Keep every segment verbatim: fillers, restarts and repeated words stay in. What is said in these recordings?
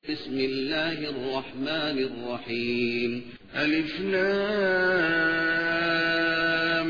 بسم الله الرحمن الرحيم. ألف لام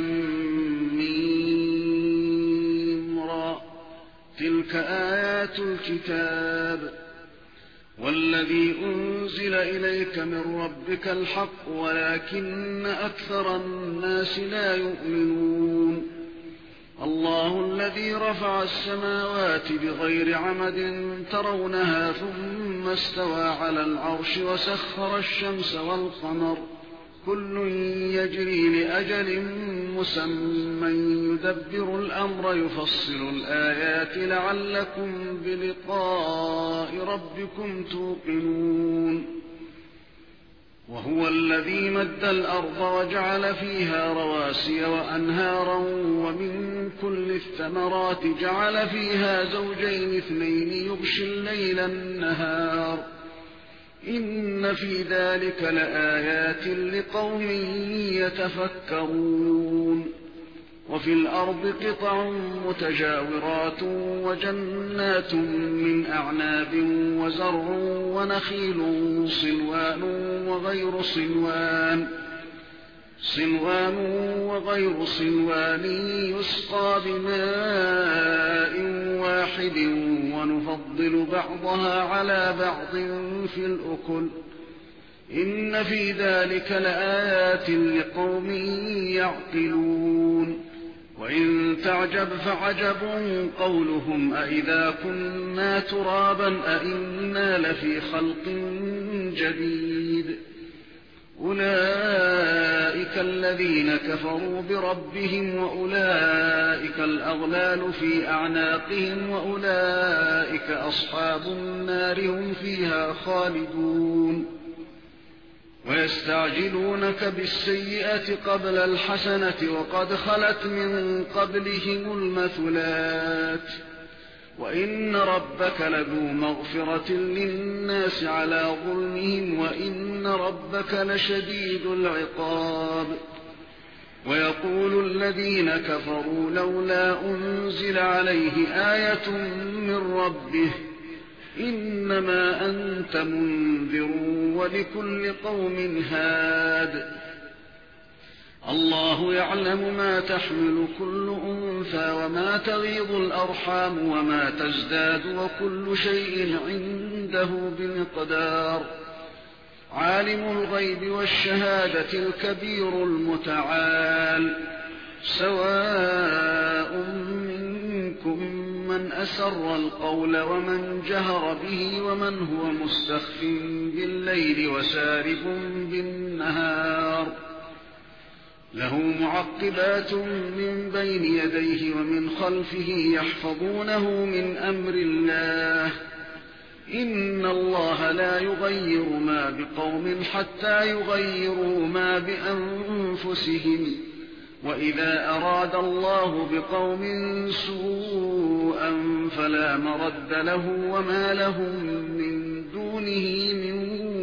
ميم را. تلك آيات الكتاب والذي أنزل إليك من ربك الحق ولكن أكثر الناس لا يؤمنون. الله الذي رفع السماوات بغير عمد ترونها ثم استوى على العرش وسخر الشمس والقمر كل يجري لأجل مسمى يدبر الأمر يفصل الآيات لعلكم بلقاء ربكم توقنون. وهو الذي مد الأرض وجعل فيها رواسي وأنهارا ومن كل الثمرات جعل فيها زوجين اثنين يغشي الليل النهار إن في ذلك لآيات لقوم يتفكرون. وفي الأرض قطع متجاورات وجنات من أعناب وزرع ونخيل صنوان وغير صنوان صنوان وغير صنوان يسقى بماء واحد ونفضل بعضها على بعض في الأكل إن في ذلك لآيات لقوم يعقلون. وإن تعجب فعجب قولهم أإذا كنا ترابا أإنا لفي خلق جديد أولئك الذين كفروا بربهم وأولئك الأغلال في أعناقهم وأولئك أصحاب النار هم فيها خالدون. ويستعجلونك بالسيئة قبل الحسنة وقد خلت من قبلهم المثلات وإن ربك لذو مغفرة للناس على ظلمهم وإن ربك لشديد العقاب. ويقول الذين كفروا لولا أنزل عليه آية من ربه إنما أنت منذر ولكل قوم هاد. الله يعلم ما تحمل كل أنثى وما تغيض الأرحام وما تزداد وكل شيء عنده بمقدار. عالم الغيب والشهادة الكبير المتعال. سواء منكم من أسر القول ومن جهر به ومن هو مستخف بالليل وسارب بالنهار له معقبات من بين يديه ومن خلفه يحفظونه من أمر الله إن الله لا يغير ما بقوم حتى يغيروا ما بأنفسهم وإذا أراد الله بقوم سوءا فلا مرد له وما لهم من دونه من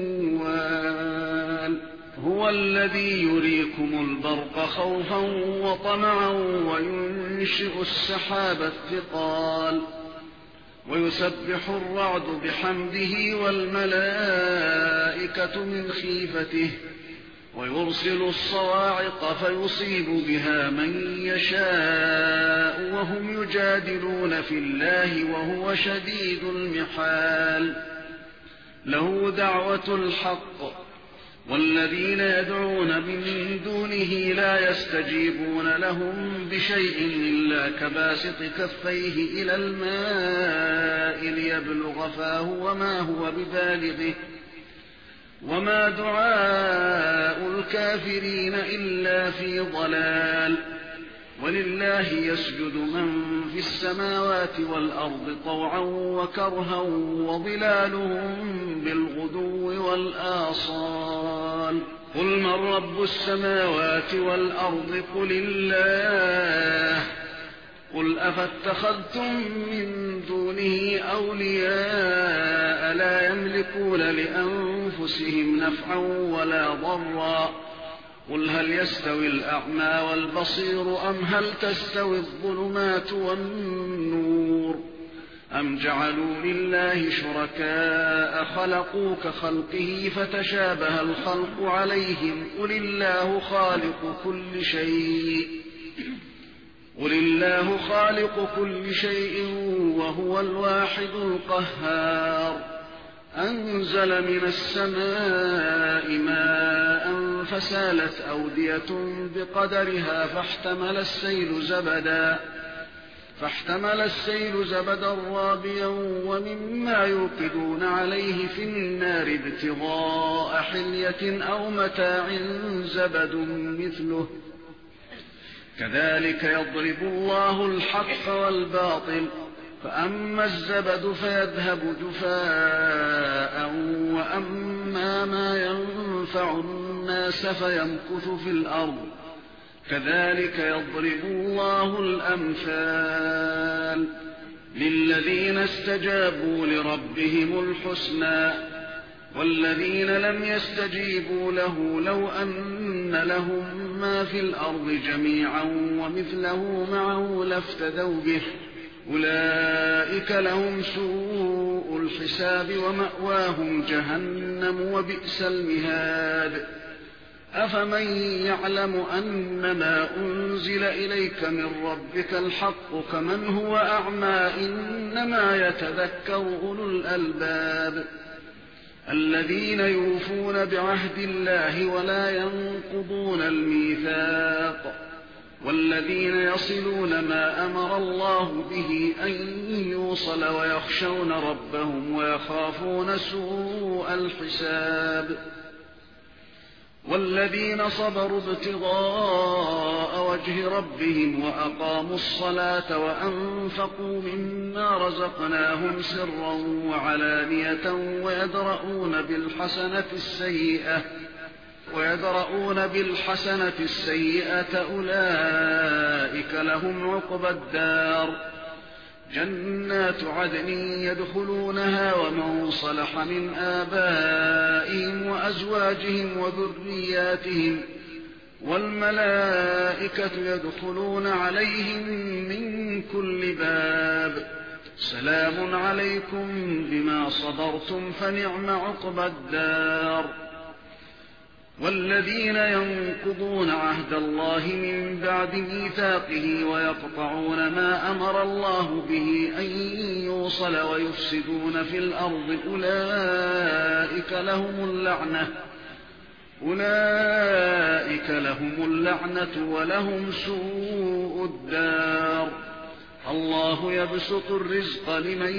وال. هو الذي يريكم البرق خوفا وطمعا وينشئ السحاب الثقال ويسبح الرعد بحمده والملائكة من خيفته ويرسل الصواعق فيصيب بها من يشاء وهم يجادلون في الله وهو شديد المحال. له دعوة الحق والذين يدعون من دونه لا يستجيبون لهم بشيء إلا كباسط كفيه إلى الماء ليبلغ فاه وما هو ببالغه وما دعاء الكافرين إلا في ضلال. ولله يسجد من في السماوات والأرض طوعا وكرها وظلالهم بالغدو والآصال. قل من رب السماوات والأرض قل الله قل أفاتخذتم من دونه أولياء لا يملكون لأنفسهم نفعا ولا ضرا قل هل يستوي الأعمى والبصير أم هل تستوي الظلمات والنور أم جعلوا لله شركاء خلقوا كخلقه فتشابه الخلق عليهم قل الله خالق كل شيء قل الله خالق كل شيء وهو الواحد القهار أنزل من السماء ماء فسالت أودية بقدرها فاحتمل السيل زبدا فاحتمل السيل زبدا رابيا ومما يوقدون عليه في النار ابتغاء حلية أو متاع زبد مثله كذلك يضرب الله الحق والباطل فأما الزبد فيذهب جفاء وأما ما ينفع الناس فيمكث في الأرض كذلك يضرب الله الأمثال للذين استجابوا لربهم الحسنى والذين لم يستجيبوا له لو أن لهم ما في الأرض جميعا ومثله معه لافتدوا به أولئك لهم سوء الحساب ومأواهم جهنم وبئس المهاد أفمن يعلم أنما أنزل إليك من ربك الحق كمن هو أعمى إنما يتذكر أولو الألباب الذين يوفون بعهد الله ولا ينقضون الميثاق والذين يصلون ما أمر الله به أن يوصل ويخشون ربهم ويخافون سوء الحساب والذين صبروا ابتغاء وجه ربهم وأقاموا الصلاة وأنفقوا مما رزقناهم سرا وعلانية ويدرؤون بالحسنة السيئة ويدرؤون بالحسنة السيئة أولئك لهم عقبى الدار جنات عدن يدخلونها ومن صلح من آبائهم وأزواجهم وذرياتهم والملائكة يدخلون عليهم من كل باب سلام عليكم بما صبرتم فنعم عقبى الدار والذين ينقضون عهد الله من بعد ميثاقه ويقطعون ما أمر الله به أن يوصل ويفسدون في الأرض أولئك لهم اللعنة أولئك لهم اللعنة ولهم سوء الدار الله يبسط الرزق لمن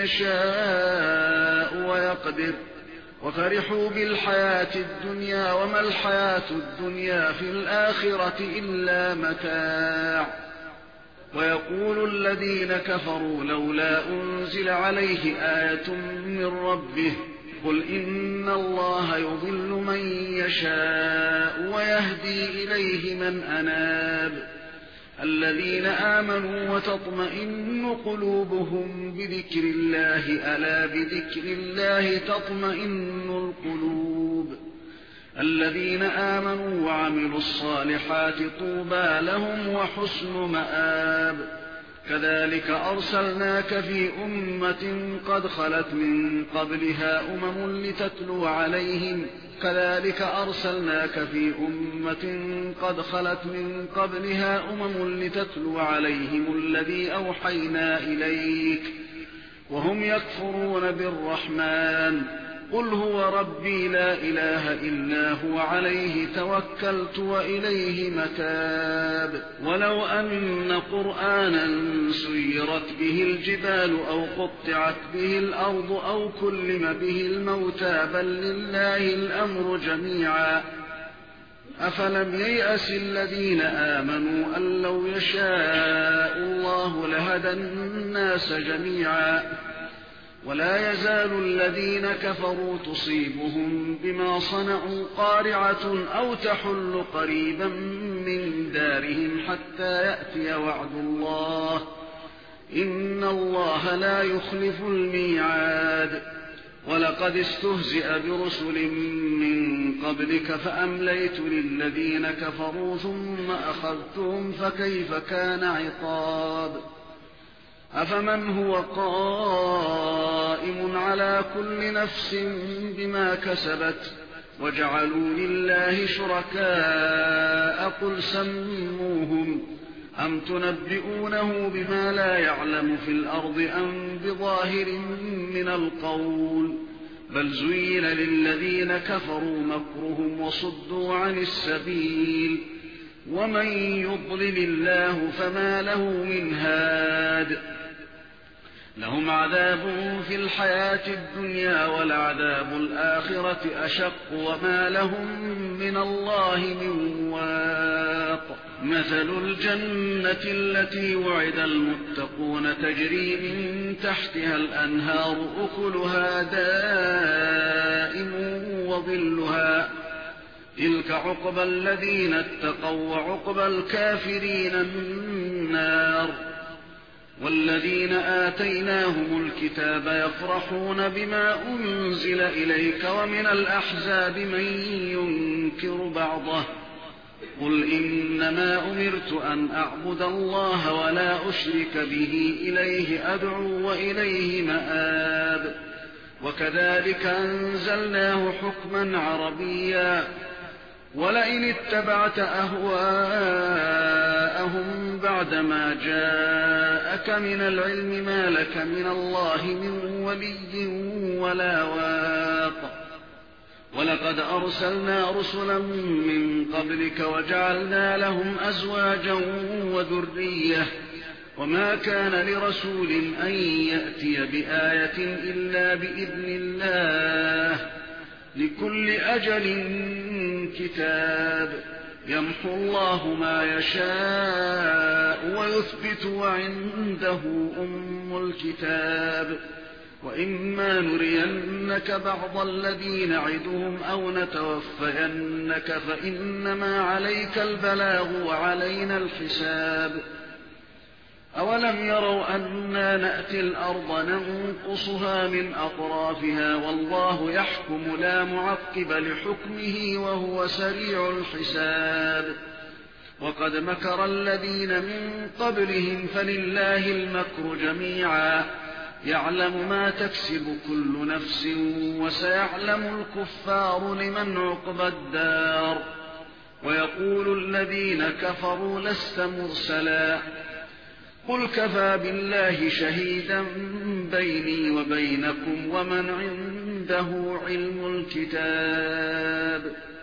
يشاء ويقدر وفرحوا بالحياة الدنيا وما الحياة الدنيا في الآخرة إلا متاع ويقول الذين كفروا لولا أنزل عليه آية من ربه قل إن الله يضل من يشاء ويهدي إليه من أناب الذين آمنوا وتطمئن قلوبهم بذكر الله ألا بذكر الله تطمئن القلوب الذين آمنوا وعملوا الصالحات طوبى لهم وحسن مآب كذلك أرسلناك في أمة قد خلت من قبلها أمم لتتلو عليهم كذلك أرسلناك في أمة قد خلت من قبلها أمم لتتلو عليهم الذي أوحينا إليك وهم يكفرون بالرحمن قل هو ربي لا إله إلا هو عليه توكلت وإليه متاب ولو أن قرآنا سيرت به الجبال أو قطعت به الأرض أو كلم به الموتى بل لله الأمر جميعا أفلم ييأس الذين آمنوا أن لو يشاء الله لهدى الناس جميعا ولا يزال الذين كفروا تصيبهم بما صنعوا قارعة أو تحل قريبا من دارهم حتى يأتي وعد الله إن الله لا يخلف الميعاد ولقد استهزئ برسل من قبلك فأمليت للذين كفروا ثم أخذتهم فكيف كان عقاب أفمن هو قائم على كل نفس بما كسبت وجعلوا لله شركاء قل سموهم أم تنبئونه بما لا يعلم في الأرض أم بظاهر من القول بل زين للذين كفروا مكرهم وصدوا عن السبيل ومن يضلل الله فما له من هاد لهم عذاب في الحياة الدنيا ولعذاب الآخرة أشق وما لهم من الله من واق مثل الجنة التي وعد المتقون تجري من تحتها الأنهار أكلها دائم وظلها تلك عقبى الذين اتقوا وعقبى الكافرين النار والذين آتيناهم الكتاب يفرحون بما أنزل إليك ومن الأحزاب من ينكر بعضه قل إنما أمرت أن أعبد الله ولا أشرك به إليه أدعو وإليه مآب وكذلك أنزلناه حكما عربيا ولئن اتبعت أهواءهم بعدما جاءك من العلم ما لك من الله من ولي ولا واق ولقد أرسلنا رسلا من قبلك وجعلنا لهم أزواجا وذرية وما كان لرسول أن يأتي بآية إلا بإذن الله لكل أجل كتاب يمحو الله ما يشاء ويثبت وعنده أم الكتاب وإما نرينك بعض الذي نعدهم أو نتوفينك فإنما عليك البلاغ وعلينا الحساب أولم يروا أنا نأتي الأرض ننقصها من أطرافها والله يحكم لا معقب لحكمه وهو سريع الحساب وقد مكر الذين من قبلهم فلله المكر جميعا يعلم ما تكسب كل نفس وسيعلم الكفار لمن عقبى الدار ويقول الذين كفروا لست مرسلا قل كفى بالله شهيدا بيني وبينكم ومن عنده علم الكتاب